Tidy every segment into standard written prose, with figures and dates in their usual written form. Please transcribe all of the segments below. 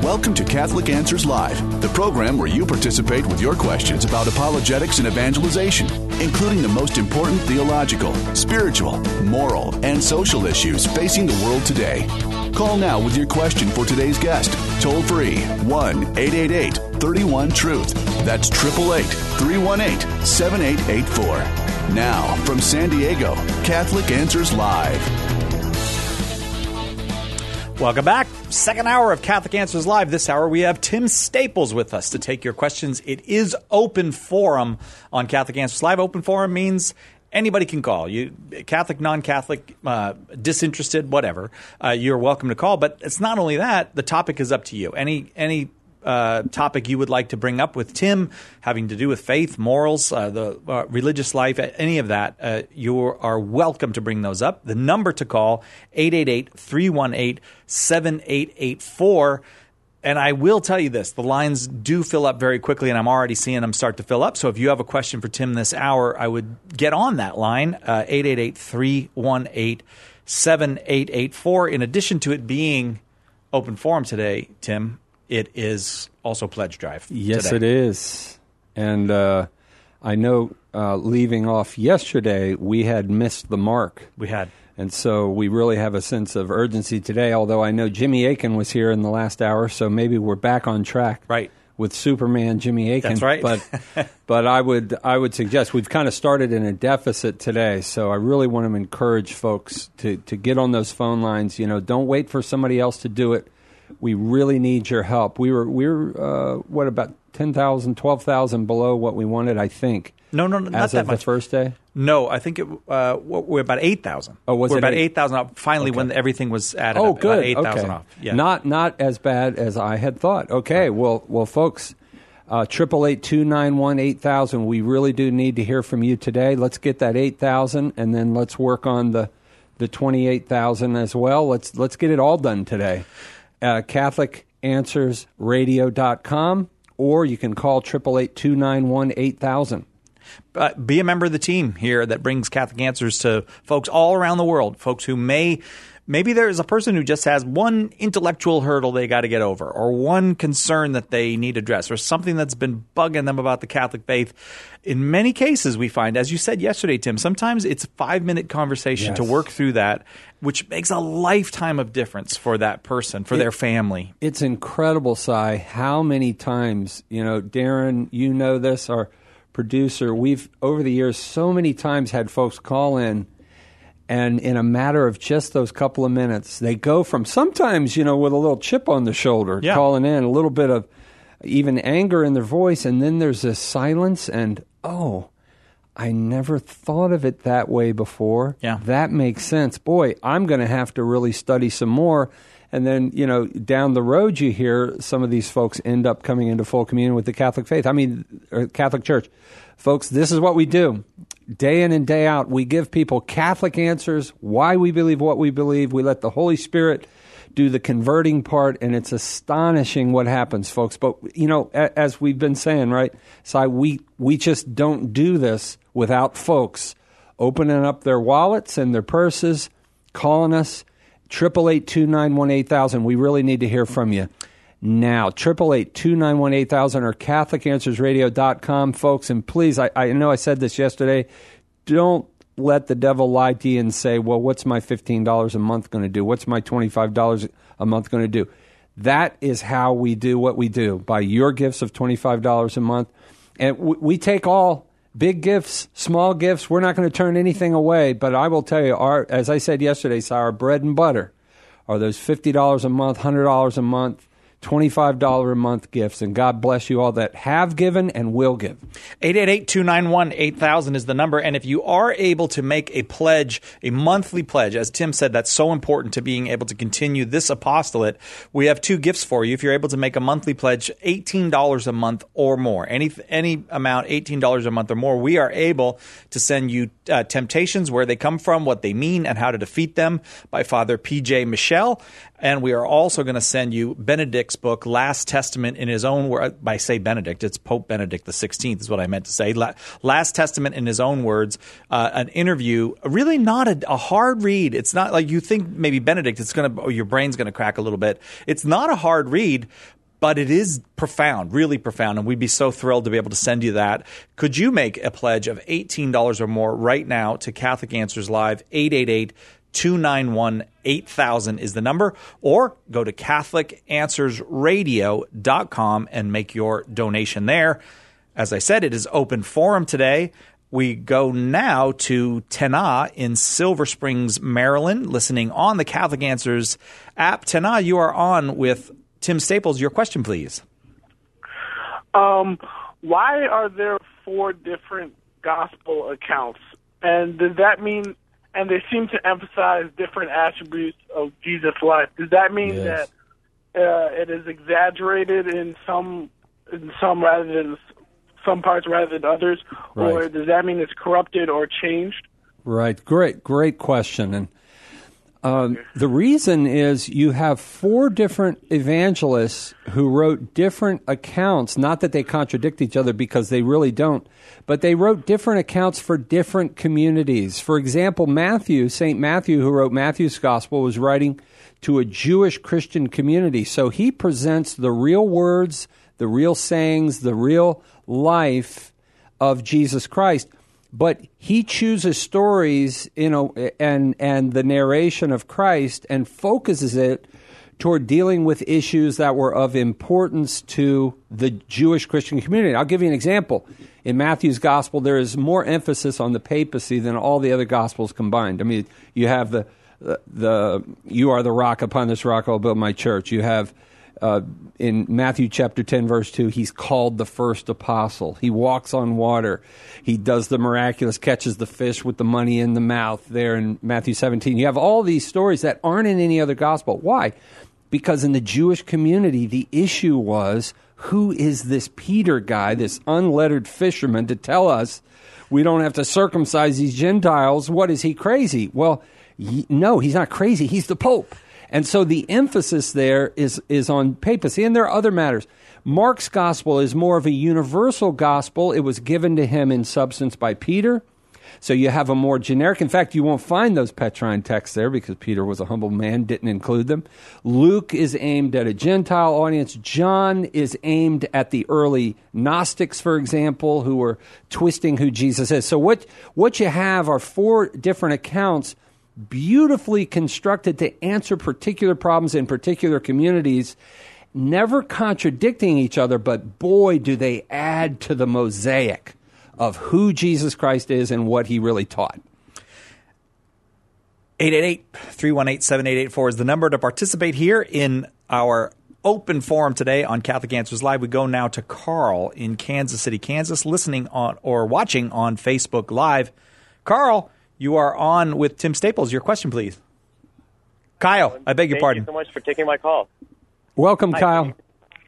Welcome to Catholic Answers Live, the program where you participate with your questions about apologetics and evangelization, including the most important theological, spiritual, moral, and social issues facing the world today. Call now with your question for today's guest. Toll free 1-888-31-TRUTH. That's 888-318-7884. Now, from San Diego, Catholic Answers Live. Welcome back. Second hour of Catholic Answers Live. This hour we have Tim Staples with us to take your questions. It is open forum on Catholic Answers Live. Open forum means anybody can call. You Catholic, non-Catholic, disinterested, whatever. You're welcome to call. But it's not only that. The topic is up to you. Any topic you would like to bring up with Tim, having to do with faith, morals, the religious life, any of that, you are welcome to bring those up. The number to call, 888-318-7884. And I will tell you this, the lines do fill up very quickly, and I'm already seeing them start to fill up. So if you have a question for Tim this hour, I would get on that line, 888-318-7884. In addition to it being open forum today, Tim, it is also Pledge Drive. Yes, today. It is. And I know leaving off yesterday, we had missed the mark. We had. And so we really have a sense of urgency today, although I know Jimmy Akin was here in the last hour, so maybe we're back on track right. with Superman Jimmy Akin. That's right. But I would suggest we've kind of started in a deficit today, so I really want to encourage folks to get on those phone lines. You know, don't wait for somebody else to do it. We really need your help. We're what, about 10,000, 12,000 below what we wanted, I think. No, not that much. The first day? No, I think we're about 8,000. Oh, was we're it about 8,000 off finally when everything was added Oh, up. good. About 8,000 off. Yeah. Not as bad as I had thought. Okay, right. Well, folks, 888-291-8000. We really do need to hear from you today. Let's get that 8,000, and then let's work on the 28,000 as well. Let's get it all done today. CatholicAnswersRadio.com, or you can call 888-291-8000. Be a member of the team here that brings Catholic Answers to folks all around the world, folks who maybe there is a person who just has one intellectual hurdle they got to get over, or one concern that they need addressed, or something that's been bugging them about the Catholic faith. In many cases, we find, as you said yesterday, Tim, sometimes it's a 5-minute conversation to work through that, which makes a lifetime of difference for that person, for their family. It's incredible, Si, how many times, Darren, you know this, our producer, we've, over the years, so many times had folks call in, and in a matter of just those couple of minutes, they go from sometimes, with a little chip on the shoulder, calling in, a little bit of even anger in their voice, and then there's this silence, and, I never thought of it that way before. Yeah. That makes sense. Boy, I'm going to have to really study some more. And then, down the road, you hear some of these folks end up coming into full communion with the Catholic faith. Catholic Church. Folks, this is what we do. Day in and day out, we give people Catholic answers, why we believe what we believe. We let the Holy Spirit do the converting part, and it's astonishing what happens, folks. But, as we've been saying, right, Si, we just don't do this without folks opening up their wallets and their purses, calling us, 888-291-8000. We really need to hear from you now. 888-291-8000 or CatholicAnswersRadio.com, folks. And please, I know I said this yesterday, don't let the devil lie to you and say, well, what's my $15 a month going to do? What's my $25 a month going to do? That is how we do what we do, by your gifts of $25 a month. And we take all big gifts, small gifts. We're not going to turn anything away. But I will tell you, as I said yesterday, our bread and butter are those $50 a month, $100 a month, $25 a month gifts. And God bless you all that have given and will give. 888-291-8000 is the number. And if you are able to make a pledge, a monthly pledge, as Tim said, that's so important to being able to continue this apostolate. We have two gifts for you. If you're able to make a monthly pledge, $18 a month or more, any amount, $18 a month or more, we are able to send you Temptations, Where They Come From, What They Mean, and How to Defeat Them by Father P.J. Michel. And we are also going to send you Benedict's book, Last Testament in His Own Words. I say Benedict, it's Pope Benedict XVI is what I meant to say. Last Testament in His Own Words, an interview, really not a hard read. It's not like you think maybe Benedict, your brain's going to crack a little bit. It's not a hard read, but it is profound, really profound, and we'd be so thrilled to be able to send you that. Could you make a pledge of $18 or more right now to Catholic Answers Live? 888-291-8000 is the number, or go to CatholicAnswersRadio.com and make your donation there. As I said, it is open forum today. We go now to Tena in Silver Springs, Maryland, listening on the Catholic Answers app. Tena, you are on with Tim Staples. Your question, please. Why are there 4 different gospel accounts? And does that mean, and they seem to emphasize different attributes of Jesus' life, does that mean that it is exaggerated in some rather than some parts rather than others? Right. Or does that mean it's corrupted or changed? Right. Great question. And the reason is you have 4 different evangelists who wrote different accounts, not that they contradict each other because they really don't, but they wrote different accounts for different communities. For example, St. Matthew, who wrote Matthew's Gospel, was writing to a Jewish Christian community. So he presents the real words, the real sayings, the real life of Jesus Christ. But he chooses stories, and the narration of Christ and focuses it toward dealing with issues that were of importance to the Jewish Christian community. I'll give you an example. In Matthew's Gospel, there is more emphasis on the papacy than all the other Gospels combined. I mean, you have the "You are the rock, upon this rock I'll build my church." You have in Matthew chapter 10, verse 2, he's called the first apostle. He walks on water. He does the miraculous, catches the fish with the money in the mouth there in Matthew 17. You have all these stories that aren't in any other gospel. Why? Because in the Jewish community, the issue was, who is this Peter guy, this unlettered fisherman, to tell us we don't have to circumcise these Gentiles? What, is he crazy? Well, no, he's not crazy. He's the Pope. And so the emphasis there is on papacy, and there are other matters. Mark's gospel is more of a universal gospel. It was given to him in substance by Peter. So you have a more generic. In fact, you won't find those Petrine texts there because Peter was a humble man, didn't include them. Luke is aimed at a Gentile audience. John is aimed at the early Gnostics, for example, who were twisting who Jesus is. So what you have are 4 different accounts beautifully constructed to answer particular problems in particular communities, never contradicting each other, but boy, do they add to the mosaic of who Jesus Christ is and what he really taught. 888-318-7884 is the number to participate here in our open forum today on Catholic Answers Live. We go now to Carl in Kansas City, Kansas, listening on or watching on Facebook Live. Carl, you are on with Tim Staples. Your question, please. Kyle, I beg your pardon. Thank you so much for taking my call. Welcome, Hi, Kyle. Can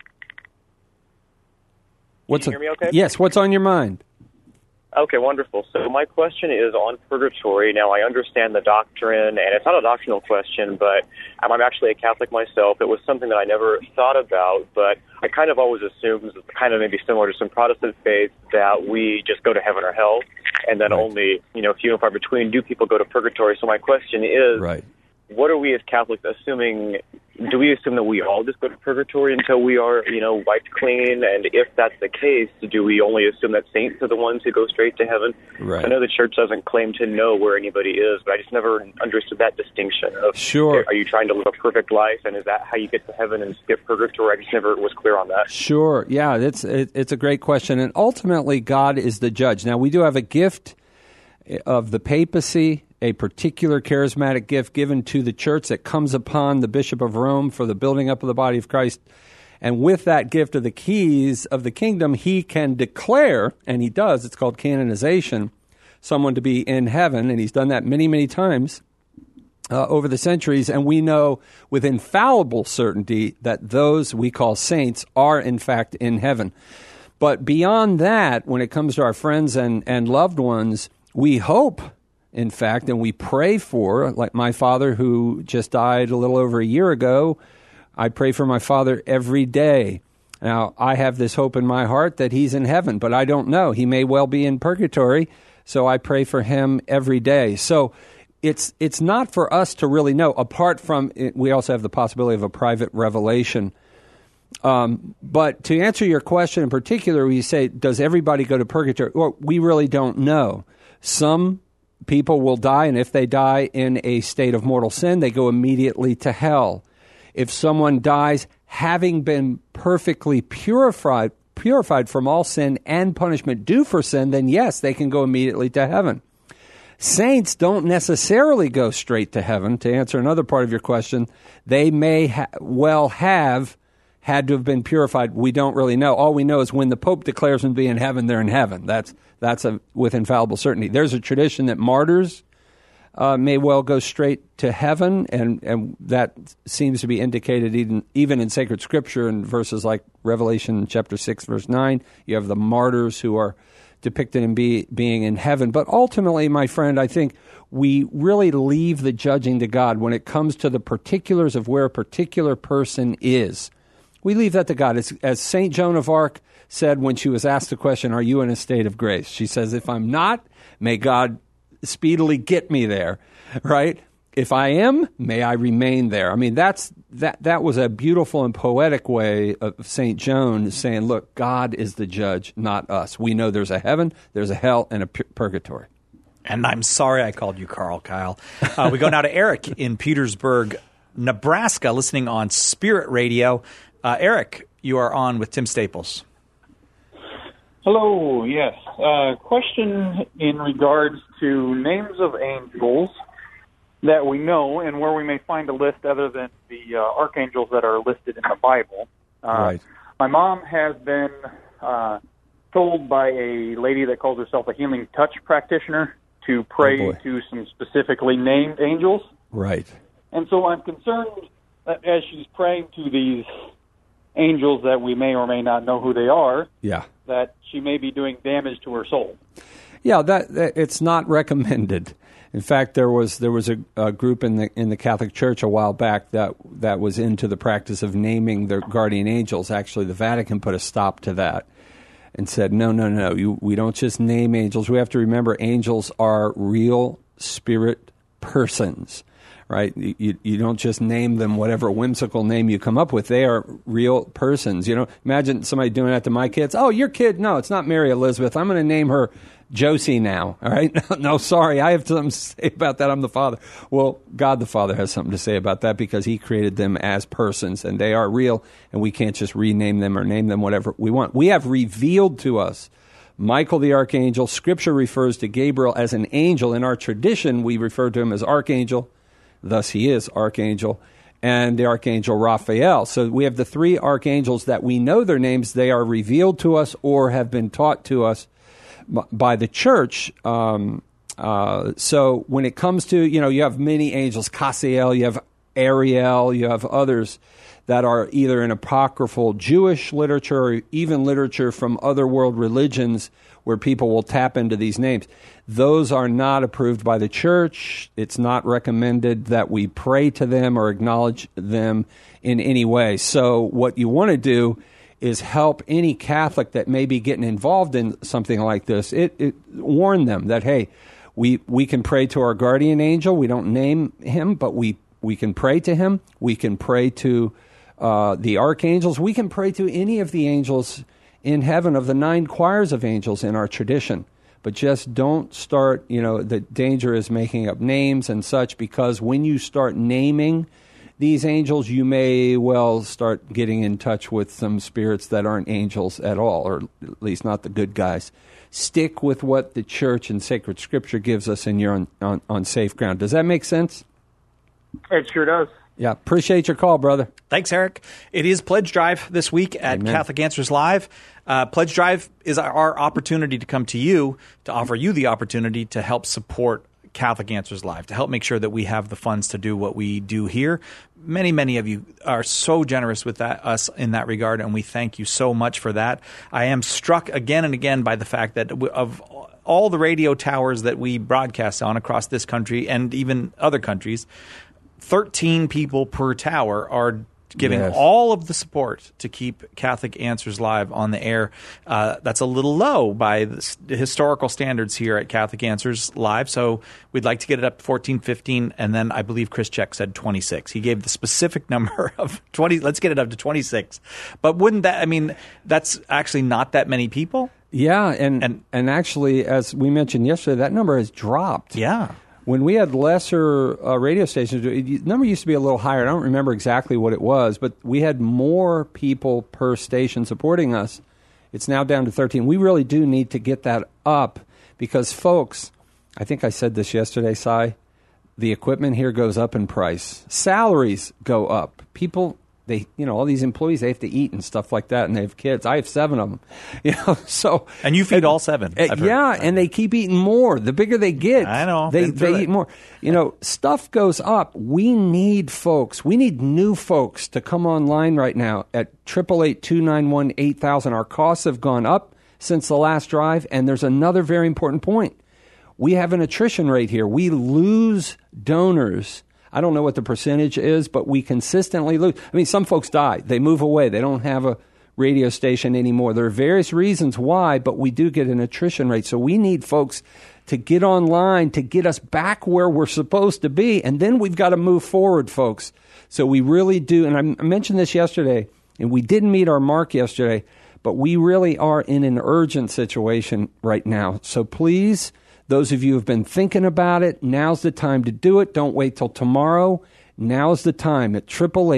you hear me okay? Yes, what's on your mind? Okay, wonderful. So my question is on purgatory. Now, I understand the doctrine, and it's not a doctrinal question, but I'm actually a Catholic myself. It was something that I never thought about, but I kind of always assumed, kind of maybe similar to some Protestant faiths, that we just go to heaven or hell, and then only, few and far between do people go to purgatory. So my question is, what are we as Catholics assuming? Do we assume that we all just go to purgatory until we are, wiped clean? And if that's the case, do we only assume that saints are the ones who go straight to heaven? Right. I know the Church doesn't claim to know where anybody is, but I just never understood that distinction of, are you trying to live a perfect life, and is that how you get to heaven and skip purgatory? I just never was clear on that. Sure. Yeah, it's a great question. And ultimately, God is the judge. Now, we do have a gift of the papacy, a particular charismatic gift given to the church that comes upon the Bishop of Rome for the building up of the body of Christ. And with that gift of the keys of the kingdom, he can declare, and he does, it's called canonization, someone to be in heaven. And he's done that many, many times over the centuries. And we know with infallible certainty that those we call saints are, in fact, in heaven. But beyond that, when it comes to our friends and loved ones, we hope in fact, and we pray for, like my father who just died a little over a year ago. I pray for my father every day. Now, I have this hope in my heart that he's in heaven, but I don't know. He may well be in purgatory, so I pray for him every day. So it's not for us to really know. Apart from, we also have the possibility of a private revelation. But to answer your question in particular, you say, does everybody go to purgatory? Well, we really don't know. Some people will die, and if they die in a state of mortal sin, they go immediately to hell. If someone dies having been perfectly purified from all sin and punishment due for sin, then yes, they can go immediately to heaven. Saints don't necessarily go straight to heaven. To answer another part of your question, they may well have had to have been purified. We don't really know. All we know is when the Pope declares them to be in heaven, they're in heaven. That's with infallible certainty. There's a tradition that martyrs may well go straight to heaven, and that seems to be indicated even in sacred scripture in verses like Revelation chapter 6, verse 9. You have the martyrs who are depicted in being in heaven. But ultimately, my friend, I think we really leave the judging to God when it comes to the particulars of where a particular person is. We leave that to God. As St. Joan of Arc said when she was asked the question, are you in a state of grace? She says, if I'm not, may God speedily get me there, right? If I am, may I remain there. I mean, that was a beautiful and poetic way of St. Joan saying, look, God is the judge, not us. We know there's a heaven, there's a hell, and a purgatory. And I'm sorry I called you Carl, Kyle. We go now to Eric in Petersburg, Nebraska, listening on Spirit Radio. Eric, you are on with Tim Staples. Hello, yes. Question in regards to names of angels that we know and where we may find a list other than the archangels that are listed in the Bible. Right. My mom has been told by a lady that calls herself a healing touch practitioner to pray to some specifically named angels. Right. And so I'm concerned that as she's praying to these angels that we may or may not know who they are, that she may be doing damage to her soul. Yeah, that it's not recommended. In fact, there was a group in the Catholic Church a while back that was into the practice of naming their guardian angels. Actually, the Vatican put a stop to that and said, no, we don't just name angels. We have to remember angels are real spirit persons, right? You don't just name them whatever whimsical name you come up with. They are real persons. Imagine somebody doing that to my kids. Oh, your kid? No, it's not Mary Elizabeth. I'm going to name her Josie now, all right? No, sorry, I have something to say about that. I'm the Father. Well, God the Father has something to say about that because he created them as persons, and they are real, and we can't just rename them or name them whatever we want. We have revealed to us Michael the Archangel. Scripture refers to Gabriel as an angel. In our tradition, we refer to him as Archangel. Thus, he is Archangel, and the Archangel Raphael. So we have the three archangels that we know their names. They are revealed to us or have been taught to us by the church. So when it comes to, you have many angels, Cassiel, you have Ariel, you have others that are either in apocryphal Jewish literature or even literature from other world religions where people will tap into these names. Those are not approved by the church. It's not recommended that we pray to them or acknowledge them in any way. So what you want to do is help any Catholic that may be getting involved in something like this. It warn them that, hey, we can pray to our guardian angel. We don't name him, but we can pray to him. We can pray to the archangels. We can pray to any of the angels in heaven of the 9 choirs of angels in our tradition. But just don't start, the danger is making up names and such, because when you start naming these angels, you may well start getting in touch with some spirits that aren't angels at all, or at least not the good guys. Stick with what the church and sacred scripture gives us, and you're on safe ground. Does that make sense? It sure does. Yeah, appreciate your call, brother. Thanks, Eric. It is Pledge Drive this week at Amen. Catholic Answers Live. Pledge Drive is our opportunity to come to you, to offer you the opportunity to help support Catholic Answers Live, to help make sure that we have the funds to do what we do here. Many, many of you are so generous with us in that regard, and we thank you so much for that. I am struck again and again by the fact that of all the radio towers that we broadcast on across this country and even other countries, 13 people per tower are giving all of the support to keep Catholic Answers Live on the air. That's a little low by the historical standards here at Catholic Answers Live, so we'd like to get it up to 14, 15, and then I believe Chris Check said 26. He gave the specific number of 20. Let's get it up to 26. But wouldn't that, I mean, that's actually not that many people? Yeah, and actually, as we mentioned yesterday, that number has dropped. Yeah. When we had lesser radio stations, the number used to be a little higher. I don't remember exactly what it was, but we had more people per station supporting us. It's now down to 13. We really do need to get that up because, folks, I think I said this yesterday, Si, the equipment here goes up in price. Salaries go up. People, all these employees, they have to eat and stuff like that, and they have kids. I have 7 of them. So and you feed all 7. And they keep eating more. The bigger they get, I know they eat more. Stuff goes up. We need folks. We need new folks to come online right now at 888-291-8000. Our costs have gone up since the last drive, and there's another very important point. We have an attrition rate here. We lose donors. I don't know what the percentage is, but we consistently lose. I mean, some folks die. They move away. They don't have a radio station anymore. There are various reasons why, but we do get an attrition rate. So we need folks to get online to get us back where we're supposed to be, and then we've got to move forward, folks. So we really do, and I mentioned this yesterday, and we didn't meet our mark yesterday, but we really are in an urgent situation right now. So please, those of you who have been thinking about it, now's the time to do it. Don't wait till tomorrow. Now's the time at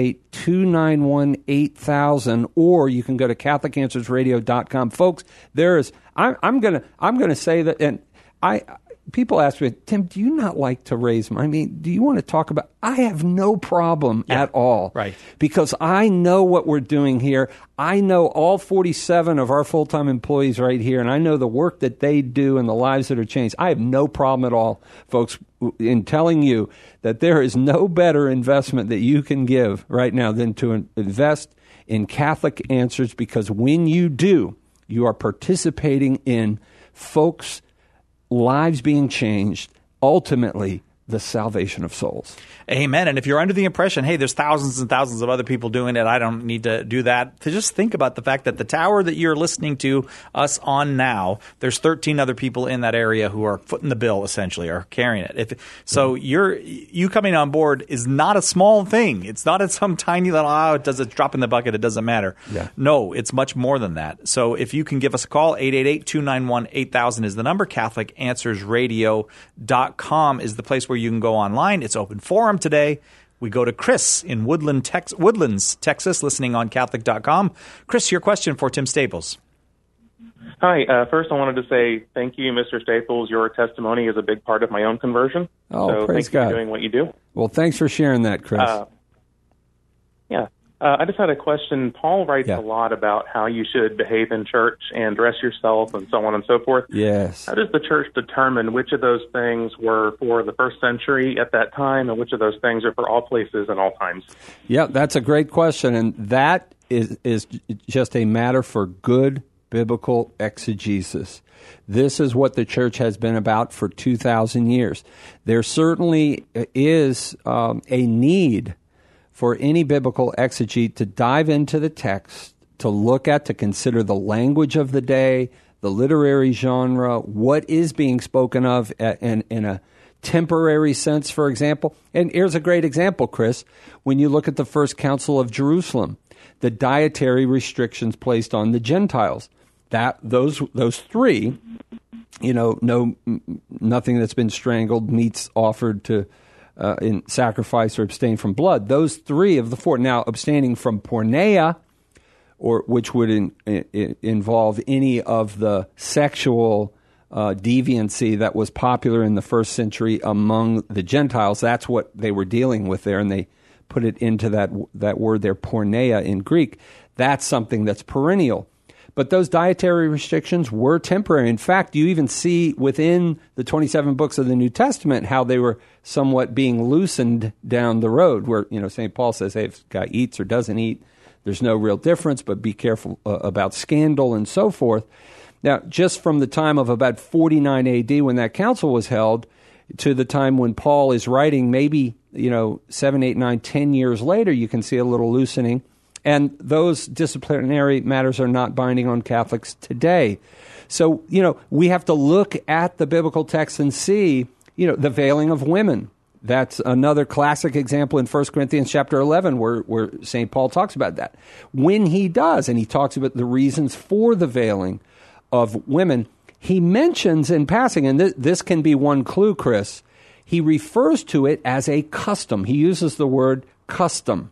888-291-8000, or you can go to CatholicAnswersRadio.com. Folks, I'm gonna say that, and people ask me, Tim, do you not like to raise money? I mean, do you want to talk about? I have no problem at all, right? Because I know what we're doing here. I know all 47 of our full-time employees right here, and I know the work that they do and the lives that are changed. I have no problem at all, folks, in telling you that there is no better investment that you can give right now than to invest in Catholic Answers, because when you do, you are participating in folks' lives being changed, ultimately the salvation of souls. Amen. And if you're under the impression, hey, there's thousands and thousands of other people doing it, I don't need to do that, to just think about the fact that the tower that you're listening to us on now, there's 13 other people in that area who are footing the bill, essentially, or carrying it. So you coming on board is not a small thing. It's not at some tiny little, it does a drop in the bucket, it doesn't matter. Yeah. No, it's much more than that. So if you can give us a call, 888-291-8000 is the number. CatholicAnswersRadio.com is the place where you can go online. It's open forum today. We go to Chris in Woodlands, Texas, listening on Catholic.com. Chris, your question for Tim Staples. Hi. First, I wanted to say thank you, Mr. Staples. Your testimony is a big part of my own conversion. Oh, so praise thank you God for doing what you do. Well, thanks for sharing that, Chris. I just had a question. Paul writes a lot about how you should behave in church and dress yourself and so on and so forth. Yes. How does the church determine which of those things were for the first century at that time and which of those things are for all places and all times? Yeah, that's a great question, and that is just a matter for good biblical exegesis. This is what the church has been about for 2,000 years. There certainly is a need for any biblical exegete to dive into the text, to look at, to consider the language of the day, the literary genre, what is being spoken of in a temporary sense, for example. And here's a great example, Chris. When you look at the First Council of Jerusalem, the dietary restrictions placed on the Gentiles, those three, nothing that's been strangled, meats offered to in sacrifice or abstain from blood. Those three of the four. Now, abstaining from porneia, or which would involve any of the sexual deviancy that was popular in the first century among the Gentiles. That's what they were dealing with there, and they put it into that word there, porneia in Greek. That's something that's perennial. But those dietary restrictions were temporary. In fact, you even see within the 27 books of the New Testament how they were somewhat being loosened down the road, where St. Paul says, hey, if a guy eats or doesn't eat, there's no real difference, but be careful about scandal and so forth. Now, just from the time of about 49 AD when that council was held to the time when Paul is writing, maybe, 7, 8, 9, 10 years later, you can see a little loosening. And those disciplinary matters are not binding on Catholics today. So, we have to look at the biblical text and see, the veiling of women. That's another classic example in 1 Corinthians chapter 11 where St. Paul talks about that. When he does, and he talks about the reasons for the veiling of women, he mentions in passing, and this can be one clue, Chris, he refers to it as a custom. He uses the word custom.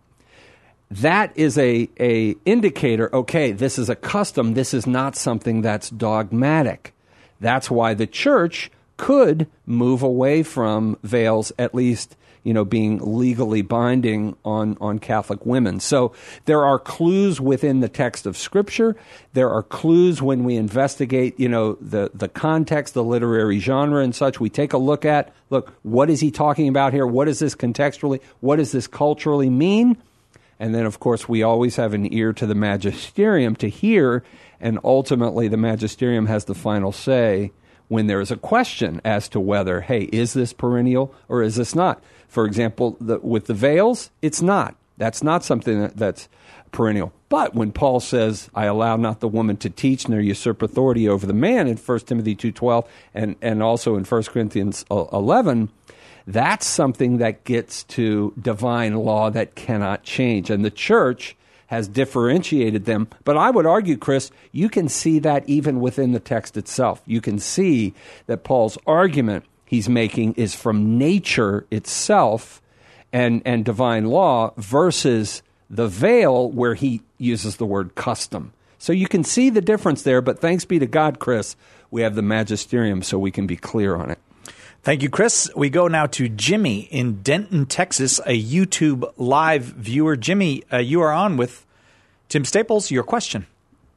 That is a indicator, okay, this is a custom, this is not something that's dogmatic. That's why the church could move away from veils, at least, being legally binding on Catholic women. So there are clues within the text of Scripture. There are clues when we investigate, the context, the literary genre and such. We take a look, what is he talking about here? What is this contextually? What does this culturally mean? And then, of course, we always have an ear to the magisterium to hear, and ultimately the magisterium has the final say when there is a question as to whether, hey, is this perennial or is this not? For example, with the veils, it's not. That's not something that's perennial. But when Paul says, I allow not the woman to teach nor usurp authority over the man in 1 Timothy 2:12 and also in 1 Corinthians 11, that's something that gets to divine law that cannot change. And the church has differentiated them. But I would argue, Chris, you can see that even within the text itself. You can see that Paul's argument he's making is from nature itself and divine law versus the veil where he uses the word custom. So you can see the difference there, but thanks be to God, Chris, we have the magisterium so we can be clear on it. Thank you, Chris. We go now to Jimmy in Denton, Texas, a YouTube live viewer. Jimmy, you are on with Tim Staples. Your question.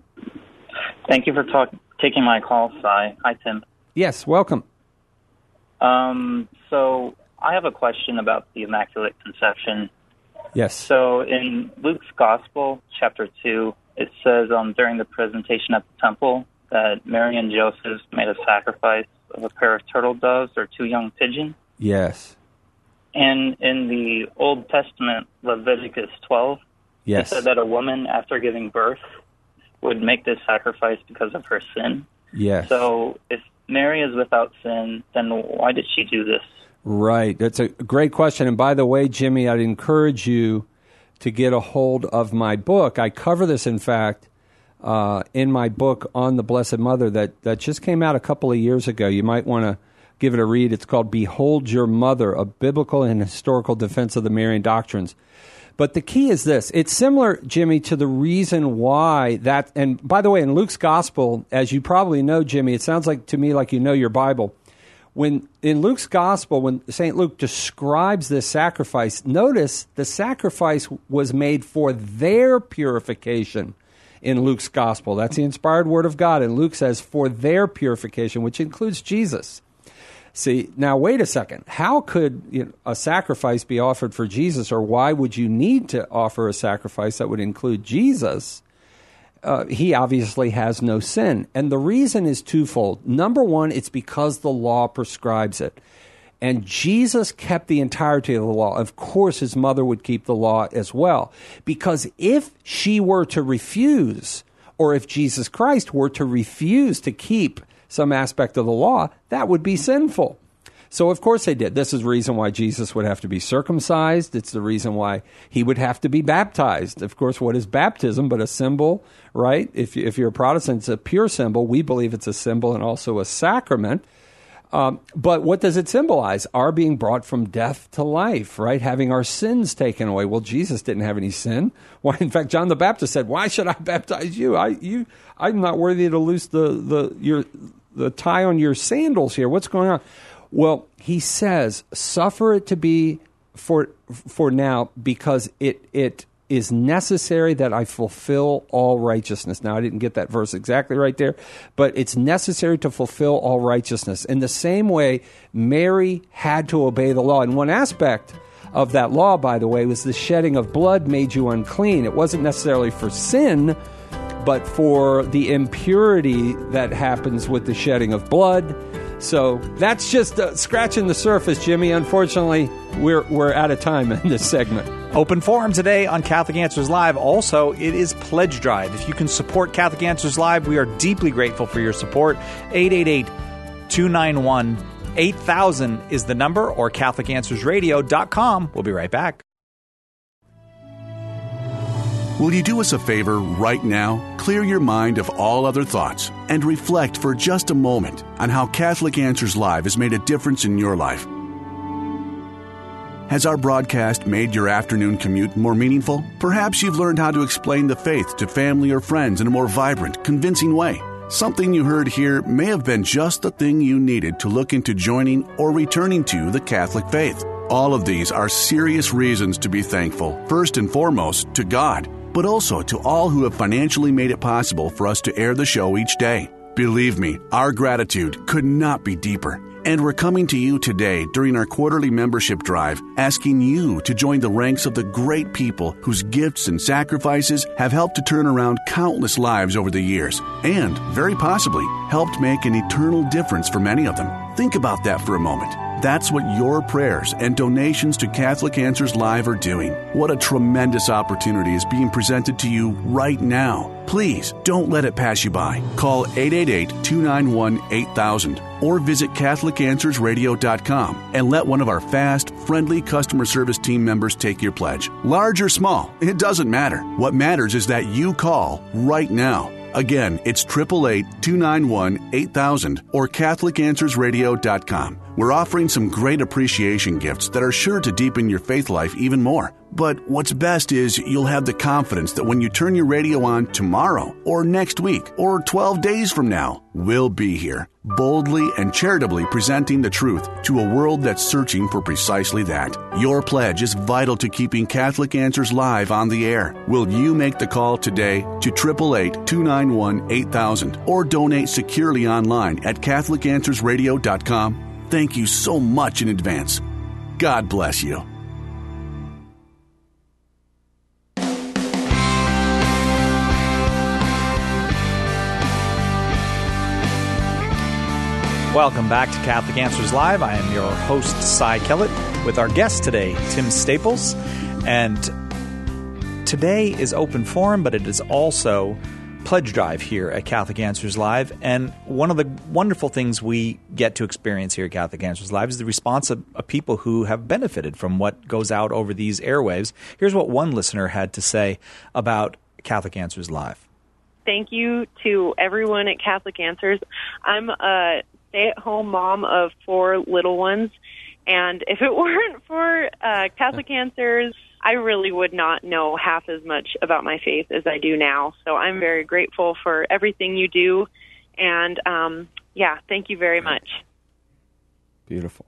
Thank you for taking my call, Cy. Hi, Tim. Yes, welcome. So I have a question about the Immaculate Conception. Yes. So in Luke's Gospel, chapter 2, it says during the presentation at the temple that Mary and Joseph made a sacrifice of a pair of turtle doves or 2 young pigeons. Yes. And in the Old Testament, Leviticus 12, yes, it said that a woman, after giving birth, would make this sacrifice because of her sin. Yes. So if Mary is without sin, then why did she do this? Right. That's a great question. And by the way, Jimmy, I'd encourage you to get a hold of my book. I cover this, in fact, in my book on the Blessed Mother that just came out a couple of years ago. You might want to give it a read. It's called Behold Your Mother, a biblical and historical defense of the Marian doctrines. But the key is this. It's similar, Jimmy, to the reason why that, and by the way, in Luke's Gospel, as you probably know, Jimmy, it sounds like to me like you know your Bible. When in Luke's Gospel, when St. Luke describes this sacrifice, notice the sacrifice was made for their purification. In Luke's Gospel. That's the inspired word of God. And Luke says, for their purification, which includes Jesus. See, now wait a second. How could a sacrifice be offered for Jesus, or why would you need to offer a sacrifice that would include Jesus? He obviously has no sin. And the reason is twofold. Number one, it's because the law prescribes it. And Jesus kept the entirety of the law. Of course, his mother would keep the law as well. Because if she were to refuse, or if Jesus Christ were to refuse to keep some aspect of the law, that would be sinful. So, of course, they did. This is the reason why Jesus would have to be circumcised. It's the reason why he would have to be baptized. Of course, what is baptism but a symbol, right? If you're a Protestant, it's a pure symbol. We believe it's a symbol and also a sacrament. But what does it symbolize? Our being brought from death to life, right? Having our sins taken away. Well, Jesus didn't have any sin. Why? In fact, John the Baptist said, "Why should I baptize you? I'm not worthy to loose the tie on your sandals here. What's going on?" Well, he says, "Suffer it to be for now, because it is necessary that I fulfill all righteousness." Now, I didn't get that verse exactly right there, but it's necessary to fulfill all righteousness. In the same way, Mary had to obey the law. And one aspect of that law, by the way, was the shedding of blood made you unclean. It wasn't necessarily for sin, but for the impurity that happens with the shedding of blood. So that's just scratching the surface, Jimmy. Unfortunately, we're out of time in this segment. Open forum today on Catholic Answers Live. Also, it is Pledge Drive. If you can support Catholic Answers Live, we are deeply grateful for your support. 888-291-8000 is the number, or CatholicAnswersRadio.com. We'll be right back. Will you do us a favor right now? Clear your mind of all other thoughts and reflect for just a moment on how Catholic Answers Live has made a difference in your life. Has our broadcast made your afternoon commute more meaningful? Perhaps you've learned how to explain the faith to family or friends in a more vibrant, convincing way. Something you heard here may have been just the thing you needed to look into joining or returning to the Catholic faith. All of these are serious reasons to be thankful, first and foremost, to God, but also to all who have financially made it possible for us to air the show each day. Believe me, our gratitude could not be deeper. And we're coming to you today during our quarterly membership drive, asking you to join the ranks of the great people whose gifts and sacrifices have helped to turn around countless lives over the years, and, very possibly, helped make an eternal difference for many of them. Think about that for a moment. That's what your prayers and donations to Catholic Answers Live are doing. What a tremendous opportunity is being presented to you right now. Please don't let it pass you by. Call 888-291-8000 or visit CatholicAnswersRadio.com and let one of our fast, friendly customer service team members take your pledge. Large or small, it doesn't matter. What matters is that you call right now. Again, it's 888-291-8000 or CatholicAnswersRadio.com. We're offering some great appreciation gifts that are sure to deepen your faith life even more. But what's best is you'll have the confidence that when you turn your radio on tomorrow or next week or 12 days from now, we'll be here, boldly and charitably presenting the truth to a world that's searching for precisely that. Your pledge is vital to keeping Catholic Answers Live on the air. Will you make the call today to 888-291-8000 or donate securely online at CatholicAnswersRadio.com? Thank you so much in advance. God bless you. Welcome back to Catholic Answers Live. I am your host, Cy Kellett, with our guest today, Tim Staples. And today is open forum, but it is also Pledge Drive here at Catholic Answers Live. And one of the wonderful things we get to experience here at Catholic Answers Live is the response of people who have benefited from what goes out over these airwaves. Here's what one listener had to say about Catholic Answers Live. Thank you to everyone at Catholic Answers. I'm a stay-at-home mom of 4 little ones, and if it weren't for Catholic Answers, I really would not know half as much about my faith as I do now. So I'm very grateful for everything you do, and thank you very much. Beautiful.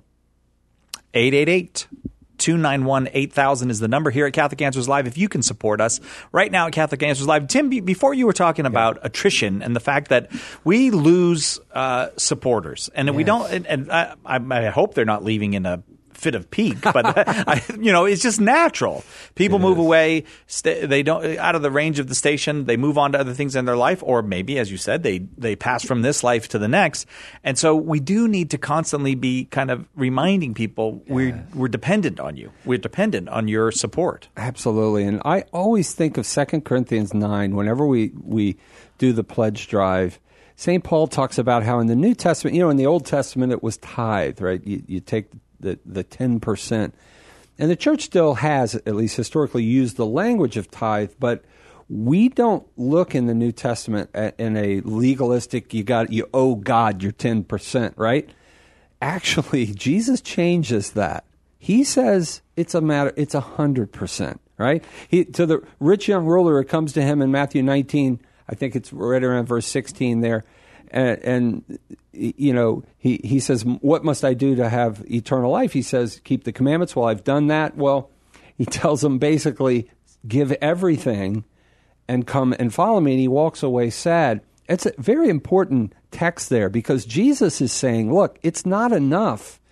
888-291-8000 is the number here at Catholic Answers Live. If you can support us right now at Catholic Answers Live. Tim, before you were talking about attrition and the fact that we lose supporters, and we don't, and I hope they're not leaving in a fit of pique, but it's just natural. People move away; they don't out of the range of the station. They move on to other things in their life, or maybe, as you said, they pass from this life to the next. And so we do need to constantly be kind of reminding people we're dependent on you. We're dependent on your support. Absolutely, and I always think of 2 Corinthians 9 whenever we do the pledge drive. St. Paul talks about how in the New Testament, in the Old Testament it was tithe, right? You take the 10%. And the church still has, at least historically, used the language of tithe, but we don't look in the New Testament in a legalistic, you owe God your 10%, right? Actually, Jesus changes that. He says it's 100%, right? To the rich young ruler, it comes to him in Matthew 19, I think it's right around verse 16 there, and he says, what must I do to have eternal life? He says, keep the commandments. Well, I've done that. Well, he tells him basically, give everything and come and follow me. And he walks away sad. It's a very important text there because Jesus is saying, look, it's not enough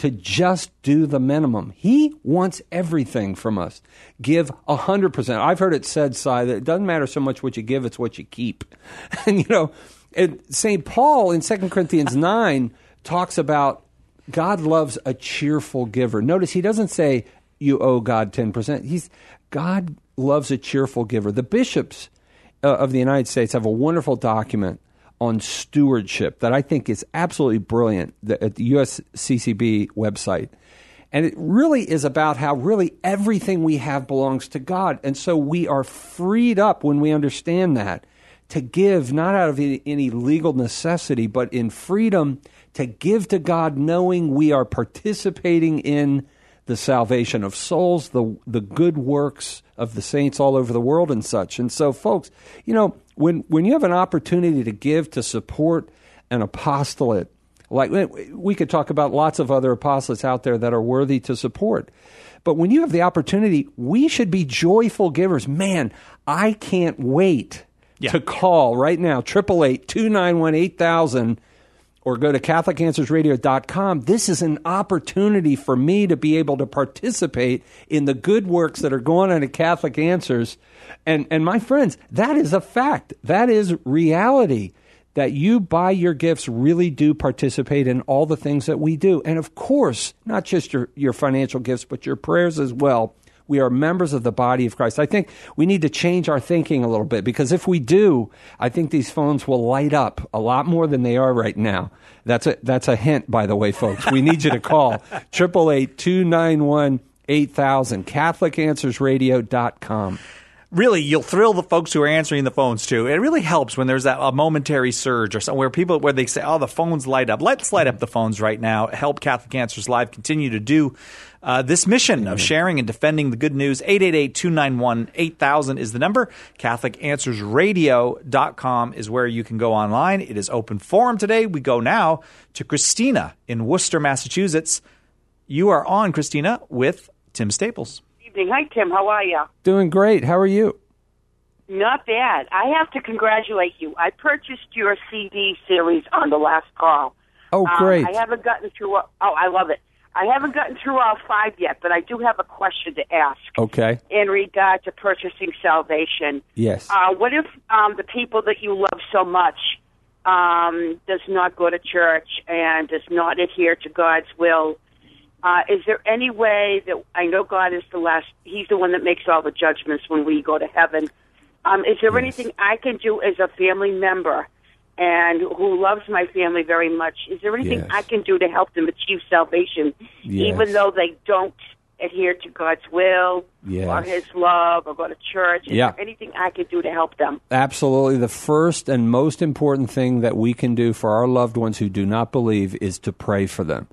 to just do the minimum. He wants everything from us. Give 100%. I've heard it said, Si, that it doesn't matter so much what you give, it's what you keep. And, St. Paul in 2 Corinthians 9 talks about God loves a cheerful giver. Notice he doesn't say you owe God 10%. God loves a cheerful giver. The bishops of the United States have a wonderful document on stewardship that I think is absolutely brilliant at the USCCB website. And it really is about how really everything we have belongs to God. And so we are freed up when we understand that to give, not out of any legal necessity, but in freedom to give to God, knowing we are participating in the salvation of souls, the good works of the saints all over the world and such. And so, folks, when you have an opportunity to give to support an apostolate, like we could talk about lots of other apostolates out there that are worthy to support. But when you have the opportunity, we should be joyful givers. Man, I can't wait to call right now, 888-291-8000, or go to CatholicAnswersRadio.com. This is an opportunity for me to be able to participate in the good works that are going on at Catholic Answers. And my friends, that is a fact. That is reality, that you, by your gifts, really do participate in all the things that we do. And of course, not just your financial gifts, but your prayers as well. We are members of the body of Christ. I think we need to change our thinking a little bit, because if we do, I think these phones will light up a lot more than they are right now. That's a hint, by the way, folks. We need you to call 888-291-8000, CatholicAnswersRadio.com. Really, you'll thrill the folks who are answering the phones, too. It really helps when there's a momentary surge or somewhere where they say, oh, the phones light up. Let's light up the phones right now. Help Catholic Answers Live continue to do this mission of sharing and defending the good news. 888-291-8000 is the number. CatholicAnswersRadio.com is where you can go online. It is open forum today. We go now to Christina in Worcester, Massachusetts. You are on, Christina, with Tim Staples. Hi, Tim. How are you? Doing great. How are you? Not bad. I have to congratulate you. I purchased your CD series on the last call. Oh, great. I haven't gotten through I love it. I haven't gotten through all 5 yet, but I do have a question to ask. Okay. In regard to purchasing salvation. Yes. What if the people that you love so much does not go to church and does not adhere to God's will? Is there any way that, I know God is He's the one that makes all the judgments when we go to heaven. Is there anything I can do as a family member and who loves my family very much? Is there anything I can do to help them achieve salvation, even though they don't adhere to God's will or His love or go to church? Is there anything I can do to help them? Absolutely. The first and most important thing that we can do for our loved ones who do not believe is to pray for them.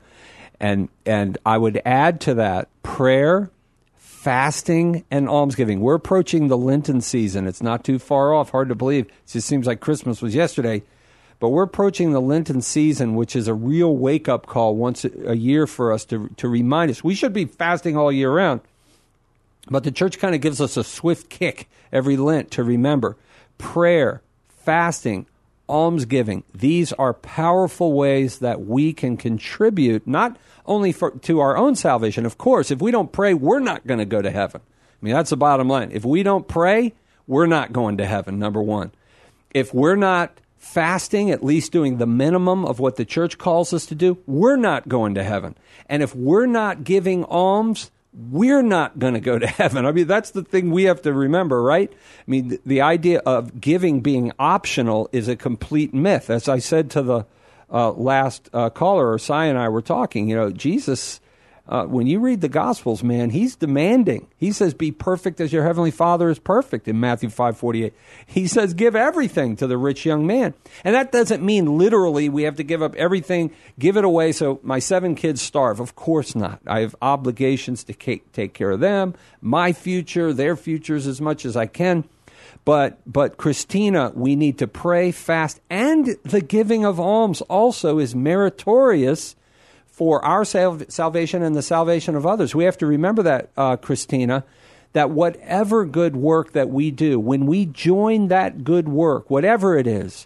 And I would add to that prayer, fasting, and almsgiving. We're approaching the Lenten season. It's not too far off. Hard to believe. It just seems like Christmas was yesterday. But we're approaching the Lenten season, which is a real wake-up call once a year for us to remind us. We should be fasting all year round. But the church kind of gives us a swift kick every Lent to remember. Prayer, fasting, almsgiving. These are powerful ways that we can contribute, not only to our own salvation. Of course, if we don't pray, we're not going to go to heaven. I mean, that's the bottom line. If we don't pray, we're not going to heaven, number one. If we're not fasting, at least doing the minimum of what the church calls us to do, we're not going to heaven. And if we're not giving alms, we're not going to go to heaven. I mean, that's the thing we have to remember, right? I mean, the idea of giving being optional is a complete myth. As I said to the last caller, or Si and I were talking, Jesus, when you read the Gospels, man, he's demanding. He says, be perfect as your heavenly Father is perfect in Matthew 5:48. He says, give everything to the rich young man. And that doesn't mean literally we have to give up everything, give it away so my 7 kids starve. Of course not. I have obligations to take care of them, my future, their futures as much as I can. But Christina, we need to pray, fast, and the giving of alms also is meritorious for our salvation and the salvation of others. We have to remember that, Christina, that whatever good work that we do, when we join that good work, whatever it is,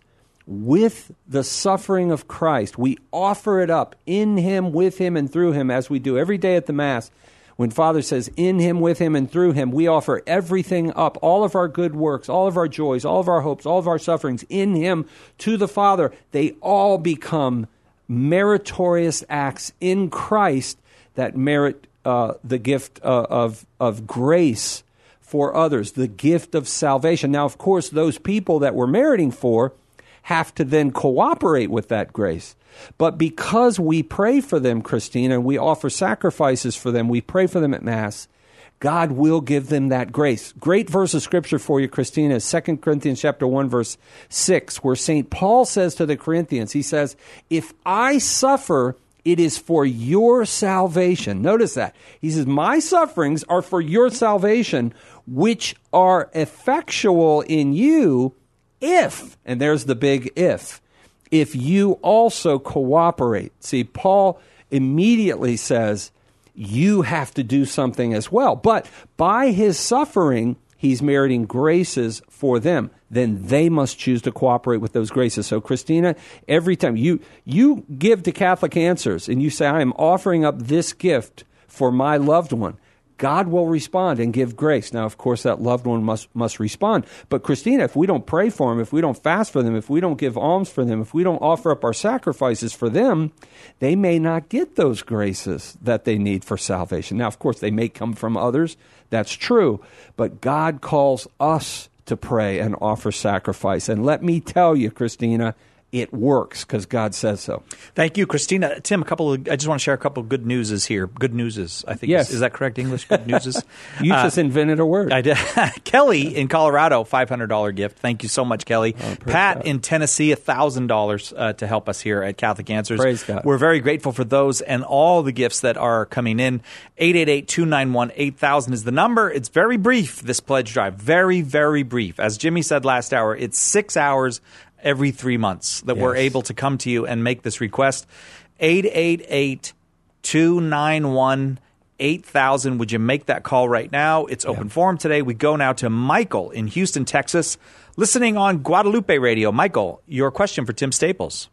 with the suffering of Christ. We offer it up in Him, with Him, and through Him, as we do every day at the Mass. When Father says, in Him, with Him, and through Him, we offer everything up, all of our good works, all of our joys, all of our hopes, all of our sufferings in Him to the Father. They all become meritorious acts in Christ that merit the gift of grace for others, the gift of salvation. Now, of course, those people that we're meriting for have to then cooperate with that grace. But because we pray for them, Christina, and we offer sacrifices for them, we pray for them at Mass, God will give them that grace. Great verse of Scripture for you, Christina, is 2 Corinthians chapter 1, verse 6, where St. Paul says to the Corinthians, he says, if I suffer, it is for your salvation. Notice that. He says, my sufferings are for your salvation, which are effectual in you if, and there's the big if you also cooperate. See, Paul immediately says, you have to do something as well. But by his suffering, he's meriting graces for them. Then they must choose to cooperate with those graces. So, Christina, every time you give to Catholic Answers and you say, I am offering up this gift for my loved one, God will respond and give grace. Now, of course, that loved one must respond. But, Christina, if we don't pray for them, if we don't fast for them, if we don't give alms for them, if we don't offer up our sacrifices for them, they may not get those graces that they need for salvation. Now, of course, they may come from others. That's true. But God calls us to pray and offer sacrifice. And let me tell you, Christina, it works because God says so. Thank you, Christina. Tim, I just want to share a couple of good newses here. Good newses, I think. Yes. Is that correct, English? Good newses? You just invented a word. I did. Kelly in Colorado, $500 gift. Thank you so much, Kelly. Pat God. in Tennessee, $1,000 to help us here at Catholic Answers. Praise God. We're very grateful for those and all the gifts that are coming in. 888-291-8000 is the number. It's very brief, this pledge drive. Very, very brief. As Jimmy said last hour, it's 6 hours every 3 months that we're able to come to you and make this request. 888-291-8000. Would you make that call right now? It's open forum today. We go now to Michael in Houston, Texas, listening on Guadalupe Radio. Michael, your question for Tim Staples.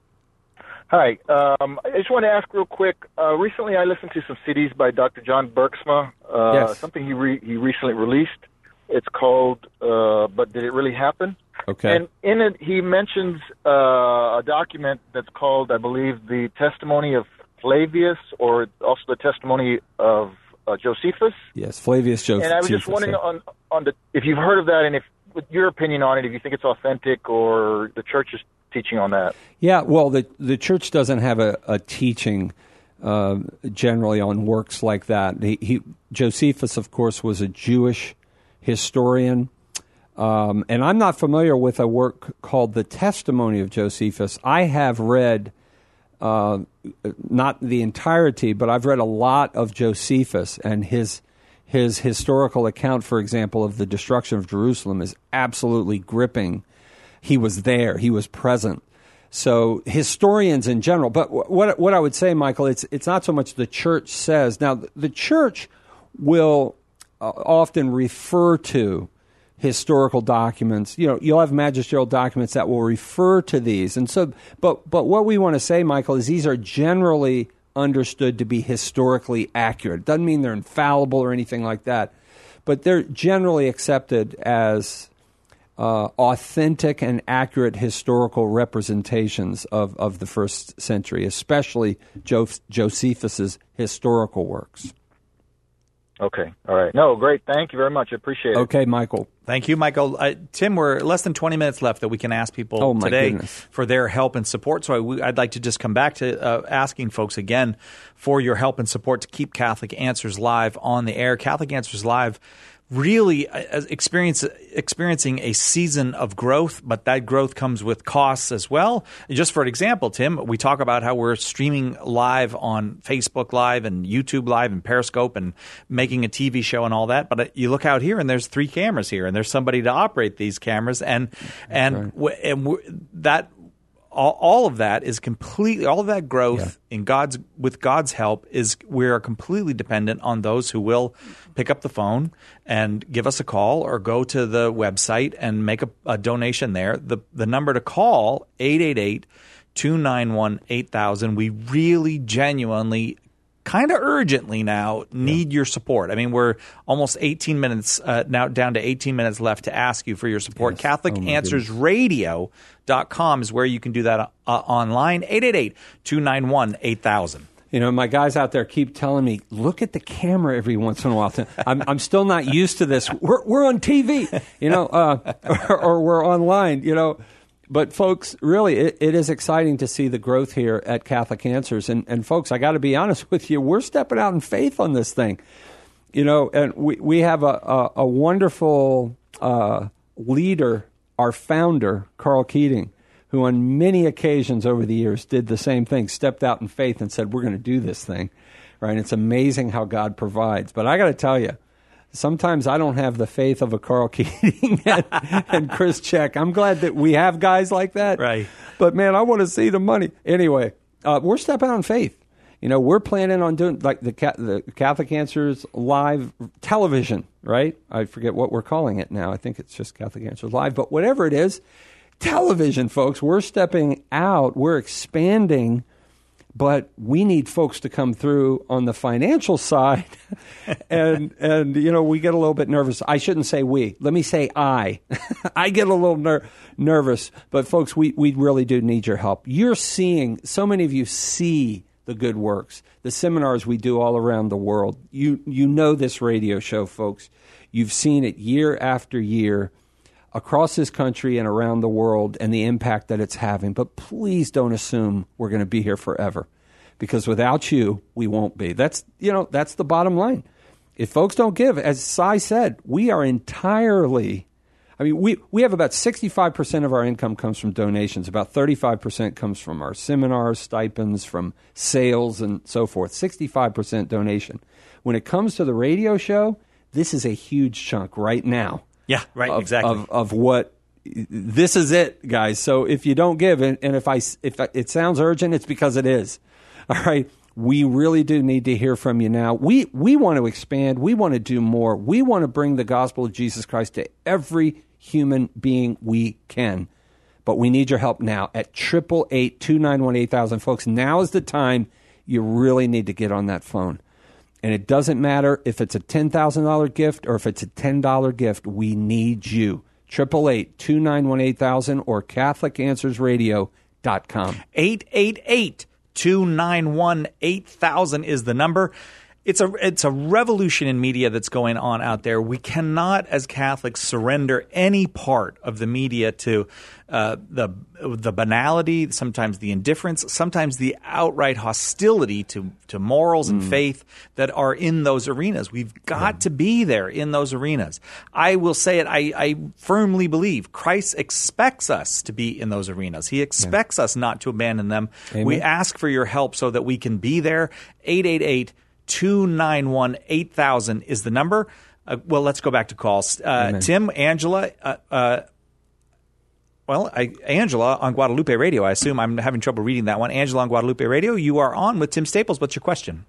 Hi. I just want to ask real quick. Recently, I listened to some CDs by Dr. John Bergsma, something he recently released. It's called But Did It Really Happen? Okay. And in it, he mentions a document that's called, I believe, the Testimony of Flavius, or also the Testimony of Josephus. Yes, Flavius Josephus. And I was just wondering if you've heard of that, and with your opinion on it, if you think it's authentic or the Church's teaching on that. Yeah, well, the Church doesn't have a teaching generally on works like that. Josephus, of course, was a Jewish historian. And I'm not familiar with a work called The Testimony of Josephus. I have read, not the entirety, but I've read a lot of Josephus, and his historical account, for example, of the destruction of Jerusalem is absolutely gripping. He was there. He was present. So historians in general, but what I would say, Michael, it's not so much the Church says. Now, the Church will often refer to historical documents. You'll have magisterial documents that will refer to these. And so, but what we want to say, Michael, is these are generally understood to be historically accurate. Doesn't mean they're infallible or anything like that, but they're generally accepted as authentic and accurate historical representations of the first century, especially Josephus's historical works. Okay. All right. No, great. Thank you very much. I appreciate it. Okay, Michael. Thank you, Michael. Tim, we're less than 20 minutes left that we can ask people today for their help and support. So I'd like to just come back to asking folks again for your help and support to keep Catholic Answers Live on the air. Catholic Answers Live really experiencing a season of growth, but that growth comes with costs as well. Just for an example, Tim, we talk about how we're streaming live on Facebook Live and YouTube Live and Periscope and making a TV show and all that. But you look out here and there's 3 cameras here and there's somebody to operate these cameras. And that all of that is completely, all of that growth with God's help we are completely dependent on those who will pick up the phone and give us a call or go to the website and make a donation there. The number to call, 888-291-8000. We really genuinely, kind of urgently now, need your support. I mean, we're almost 18 minutes now, down to 18 minutes left to ask you for your support. Yes. CatholicAnswersRadio.com is where you can do that online. 888-291-8000. You know, my guys out there keep telling me, look at the camera every once in a while. I'm still not used to this. We're on TV, you know, or we're online, you know. But, folks, really, it is exciting to see the growth here at Catholic Answers. And folks, I got to be honest with you, we're stepping out in faith on this thing. You know, and we have a wonderful leader, our founder, Carl Keating, who on many occasions over the years did the same thing, stepped out in faith and said, we're going to do this thing. Right? And it's amazing how God provides. But I got to tell you, sometimes I don't have the faith of a Carl Keating and Chris Check. I'm glad that we have guys like that. Right. But, man, I want to see the money. Anyway, we're stepping out in faith. You know, we're planning on doing like the Catholic Answers Live television, right? I forget what we're calling it now. I think it's just Catholic Answers Live. But whatever it is, television, folks, we're stepping out. We're expanding. But we need folks to come through on the financial side, and you know, we get a little bit nervous. I shouldn't say we. Let me say I. I get a little nervous. But folks, we really do need your help. You're seeing, so many of you see the good works, the seminars we do all around the world. You know this radio show, folks. You've seen it year after year across this country and around the world, and the impact that it's having. But please don't assume we're going to be here forever, because without you, we won't be. That's the bottom line. If folks don't give, as Cy said, we are entirely, I mean, we have about 65% of our income comes from donations. About 35% comes from our seminars, stipends, from sales, and so forth. 65% donation. When it comes to the radio show, this is a huge chunk right now. Yeah, right, exactly. Of what, this is it, guys. So if you don't give, and if it sounds urgent, it's because it is. All right, we really do need to hear from you now. We want to expand. We want to do more. We want to bring the gospel of Jesus Christ to every human being we can. But we need your help now at 888-291-8000. Folks, now is the time you really need to get on that phone. And it doesn't matter if it's a $10,000 gift or if it's a $10 gift. We need you. 888-291-8000 or CatholicAnswersRadio.com. 888-291-8000 is the number. It's a revolution in media that's going on out there. We cannot, as Catholics, surrender any part of the media to the banality, sometimes the indifference, sometimes the outright hostility to morals and faith that are in those arenas. We've got to be there in those arenas. I will say it, I firmly believe Christ expects us to be in those arenas. He expects us not to abandon them. Amen. We ask for your help so that we can be there. 888-291-8000 is the number. Well, let's go back to calls. Tim, Angela, Angela on Guadalupe Radio. I assume I'm having trouble reading that one. Angela on Guadalupe Radio, you are on with Tim Staples. What's your question?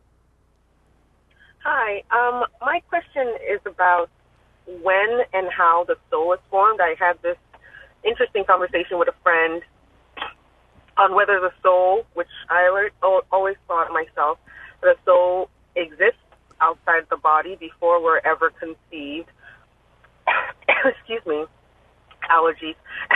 Hi. My question is about when and how the soul is formed. I had this interesting conversation with a friend on whether the soul, which I always thought myself, the soul exists outside the body before we're ever conceived. Excuse me, allergies.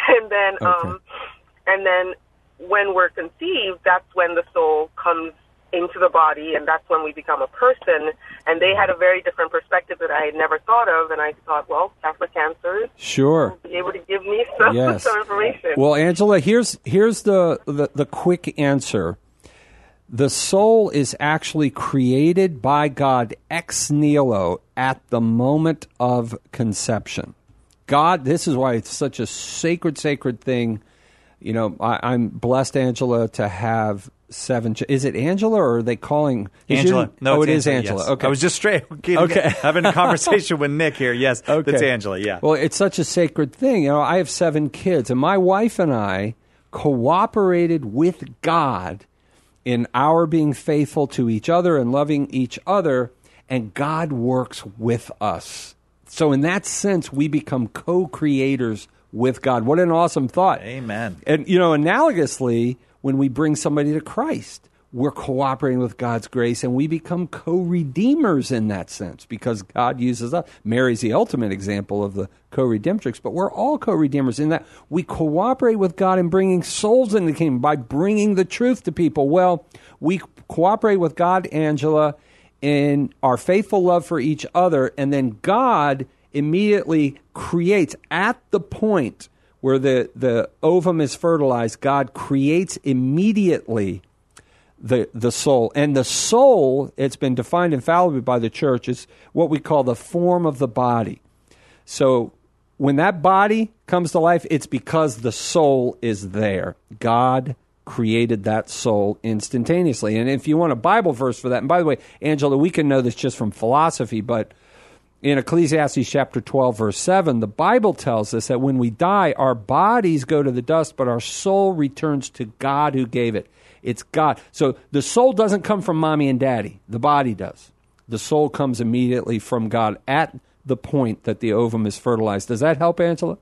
And then when we're conceived, that's when the soul comes into the body, and that's when we become a person. And they had a very different perspective that I had never thought of, and I thought, well, Catholic Answers will be able to give me some information. Well, Angela, here's the quick answer. The soul is actually created by God ex nihilo at the moment of conception. God, this is why it's such a sacred thing. You know, I'm blessed, Angela, to have 7. Is it Angela, or are they calling Angela? No, it is Angela. Yes. Okay, I was just having a conversation with Nick here. Yes, That's Angela. Yeah. Well, it's such a sacred thing. You know, I have 7 kids, and my wife and I cooperated with God in our being faithful to each other and loving each other, and God works with us. So in that sense, we become co-creators with God. What an awesome thought. Amen. And, analogously, when we bring somebody to Christ, we're cooperating with God's grace, and we become co-redeemers in that sense because God uses us. Mary's the ultimate example of the co-redemptrix, but we're all co-redeemers in that we cooperate with God in bringing souls into the kingdom by bringing the truth to people. Well, we cooperate with God, Angela, in our faithful love for each other, and then God immediately creates at the point where the ovum is fertilized, God creates immediately the soul. And the soul, it's been defined infallibly by the church, is what we call the form of the body. So when that body comes to life, it's because the soul is there. God created that soul instantaneously. And if you want a Bible verse for that, and by the way, Angela, we can know this just from philosophy, but in Ecclesiastes chapter 12, verse 7, the Bible tells us that when we die, our bodies go to the dust, but our soul returns to God who gave it. It's God. So the soul doesn't come from mommy and daddy. The body does. The soul comes immediately from God at the point that the ovum is fertilized. Does that help, Angela?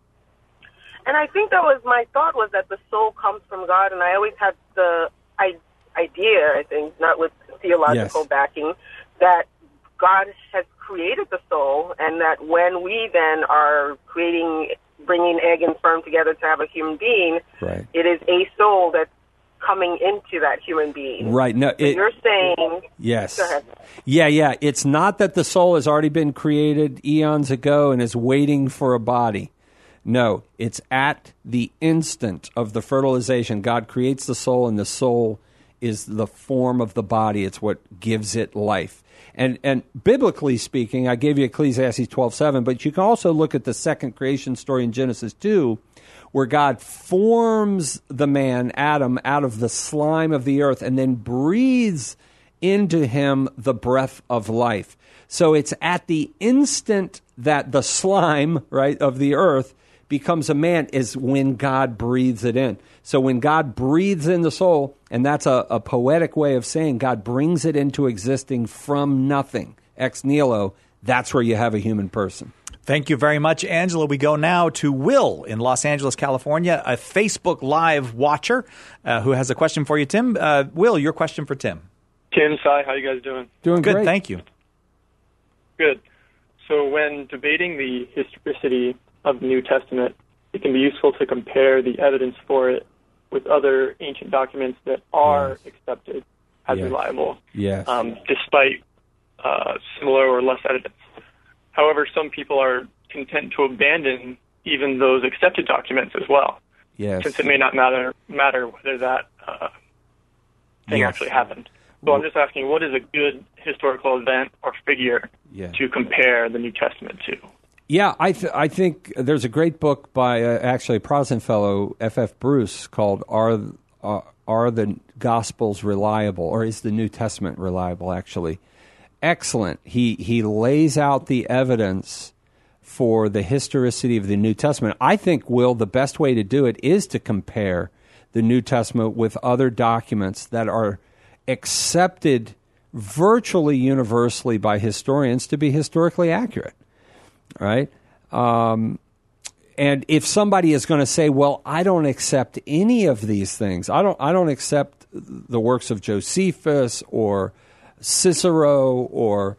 And I think my thought was that the soul comes from God, and I always had the idea, I think, not with theological backing, that God has created the soul, and that when we then are bringing egg and sperm together to have a human being, it is a soul that's coming into that human being. Right. No, you're saying... Yes. Go ahead. Yeah. It's not that the soul has already been created eons ago and is waiting for a body. No, it's at the instant of the fertilization. God creates the soul, and the soul is the form of the body. It's what gives it life. And biblically speaking, I gave you Ecclesiastes 12:7, but you can also look at the second creation story in Genesis 2, where God forms the man, Adam, out of the slime of the earth and then breathes into him the breath of life. So it's at the instant that the slime, of the earth becomes a man is when God breathes it in. So when God breathes in the soul, and that's a poetic way of saying God brings it into existing from nothing, ex nihilo, that's where you have a human person. Thank you very much, Angela. We go now to Will in Los Angeles, California, a Facebook Live watcher who has a question for you, Tim. Will, your question for Tim. Tim, Cy, how you guys doing? Doing good, great. Thank you. Good. So when debating the historicity of the New Testament, it can be useful to compare the evidence for it with other ancient documents that are accepted as reliable, despite similar or less evidence. However, some people are content to abandon even those accepted documents as well, since it may not matter whether that thing actually happened. So I'm just asking, what is a good historical event or figure to compare the New Testament to? Yeah, I think there's a great book by actually a Protestant fellow, F.F. Bruce, called Are the Gospels Reliable, or Is the New Testament Reliable, actually. Excellent. He lays out the evidence for the historicity of the New Testament. I think, Will, the best way to do it is to compare the New Testament with other documents that are accepted virtually universally by historians to be historically accurate. Right? And if somebody is going to say, well, I don't accept any of these things, I don't accept the works of Josephus or Cicero or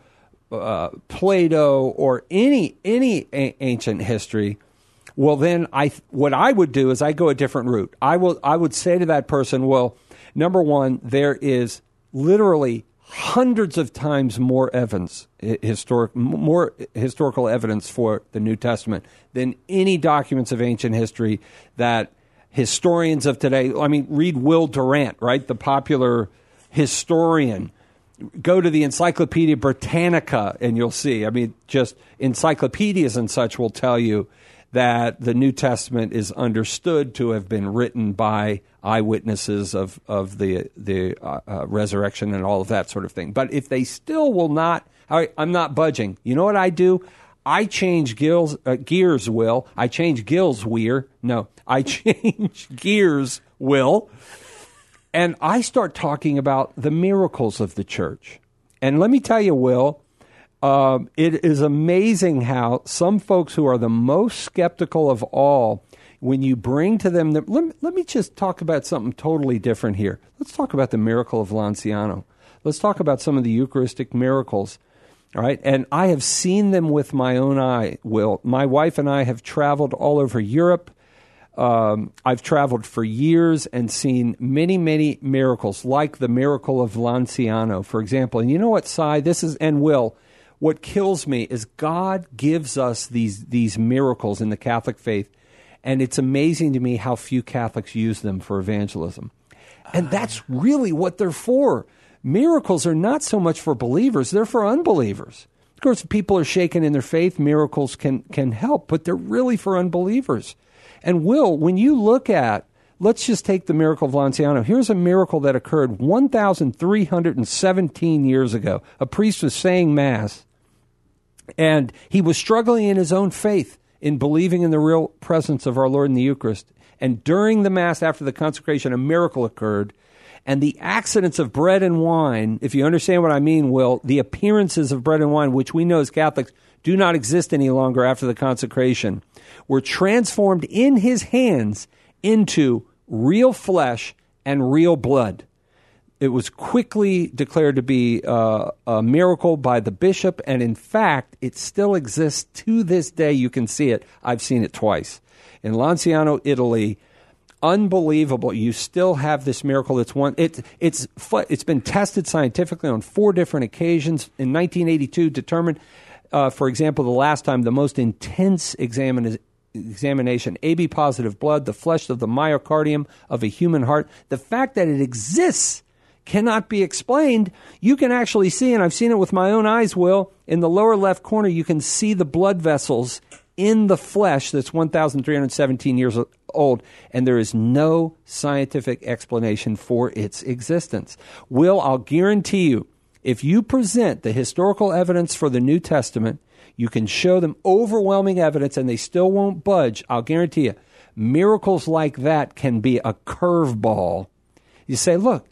Plato or any ancient history, well, then what I would do is I go a different route. I would say to that person, well, number one, there is literally hundreds of times more evidence, more historical evidence for the New Testament than any documents of ancient history that historians of today, read Will Durant, right, the popular historian. Go to the Encyclopedia Britannica and you'll see. Just encyclopedias and such will tell you that the New Testament is understood to have been written by eyewitnesses of the resurrection and all of that sort of thing. But if they still will not, I'm not budging. You know what I do? I change gears, Will. I change gills, Weir. No, I change gears, Will. And I start talking about the miracles of the church. And let me tell you, Will, it is amazing how some folks who are the most skeptical of all, when you bring to them, let me just talk about something totally different here. Let's talk about the miracle of Lanciano. Let's talk about some of the Eucharistic miracles. All right, and I have seen them with my own eye, Will. My wife and I have traveled all over Europe. I've traveled for years and seen many, many miracles, like the miracle of Lanciano, for example. And you know what, Cy? And Will, what kills me is God gives us these miracles in the Catholic faith, and it's amazing to me how few Catholics use them for evangelism. And that's really what they're for. Miracles are not so much for believers, they're for unbelievers. Of course, if people are shaken in their faith, miracles can help, but they're really for unbelievers. And Will, when you look at, let's just take the miracle of Lanciano. Here's a miracle that occurred 1,317 years ago. A priest was saying Mass, and he was struggling in his own faith in believing in the real presence of our Lord in the Eucharist. And during the Mass, after the consecration, a miracle occurred. And the accidents of bread and wine, if you understand what I mean, Will, the appearances of bread and wine, which we know as Catholics do not exist any longer after the consecration, were transformed in his hands into real flesh and real blood. It was quickly declared to be a miracle by the bishop, and in fact, it still exists to this day. You can see it. I've seen it twice. In Lanciano, Italy, unbelievable. You still have this miracle. It's been tested scientifically on 4 different occasions. In 1982, determined, for example, the last time, the most intense examination, AB positive blood, the flesh of the myocardium of a human heart. The fact that it exists cannot be explained. You can actually see, and I've seen it with my own eyes, Will, in the lower left corner, you can see the blood vessels in the flesh that's 1,317 years old, and there is no scientific explanation for its existence. Will, I'll guarantee you, if you present the historical evidence for the New Testament, you can show them overwhelming evidence and they still won't budge. I'll guarantee you, miracles like that can be a curveball. You say, look,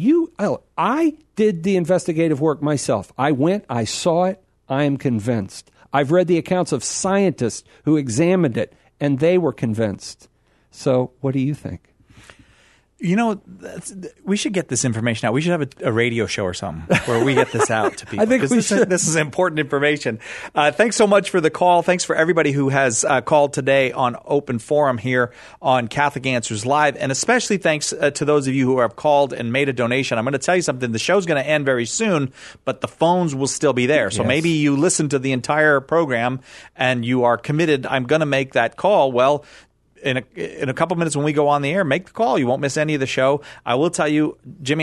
I did the investigative work myself. I went, I saw it, I am convinced. I've read the accounts of scientists who examined it, and they were convinced. So what do you think? You know, we should get this information out. We should have a radio show or something where we get this out to people. I think we should. This is important information. Thanks so much for the call. Thanks for everybody who has called today on Open Forum here on Catholic Answers Live. And especially thanks to those of you who have called and made a donation. I'm going to tell you something. The show's going to end very soon, but the phones will still be there. So maybe you listen to the entire program and you are committed. I'm going to make that call. Well, in a couple minutes when we go on the air, make the call. You won't miss any of the show. I will tell you, Jimmy,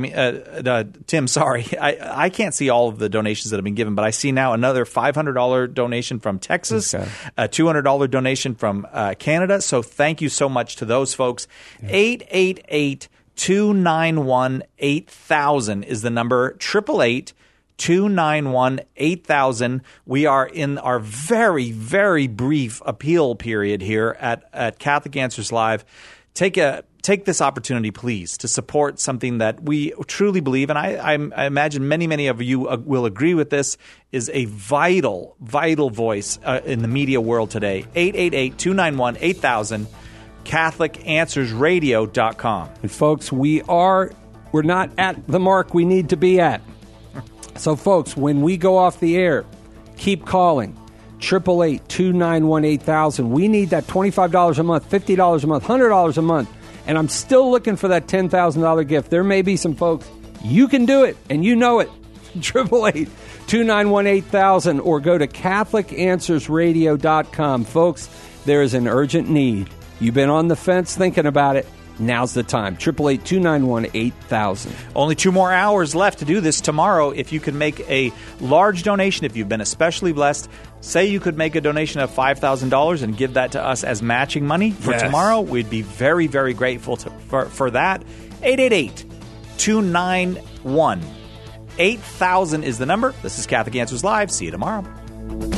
Tim, sorry. I can't see all of the donations that have been given, but I see now another $500 donation from Texas, a $200 donation from Canada. So thank you so much to those folks. 888-291-8000 is the number. 888-291-8000. We are in our very, very brief appeal period here at Catholic Answers Live. Take this opportunity, please, to support something that we truly believe, and I imagine many of you will agree with this, is a vital, vital voice in the media world today. 888-291-8000, CatholicAnswersRadio.com. And folks, we're not at the mark we need to be at. So, folks, when we go off the air, keep calling. 888-291-8000. We need that $25 a month, $50 a month, $100 a month. And I'm still looking for that $10,000 gift. There may be some folks. You can do it, and you know it. 888-291-8000. Or go to CatholicAnswersRadio.com. Folks, there is an urgent need. You've been on the fence thinking about it. Now's the time. 888-291-8000. Only 2 more hours left to do this tomorrow. If you could make a large donation, if you've been especially blessed, say you could make a donation of $5,000 and give that to us as matching money for tomorrow. We'd be very, very grateful for that. 888-291-8000 is the number. This is Catholic Answers Live. See you tomorrow.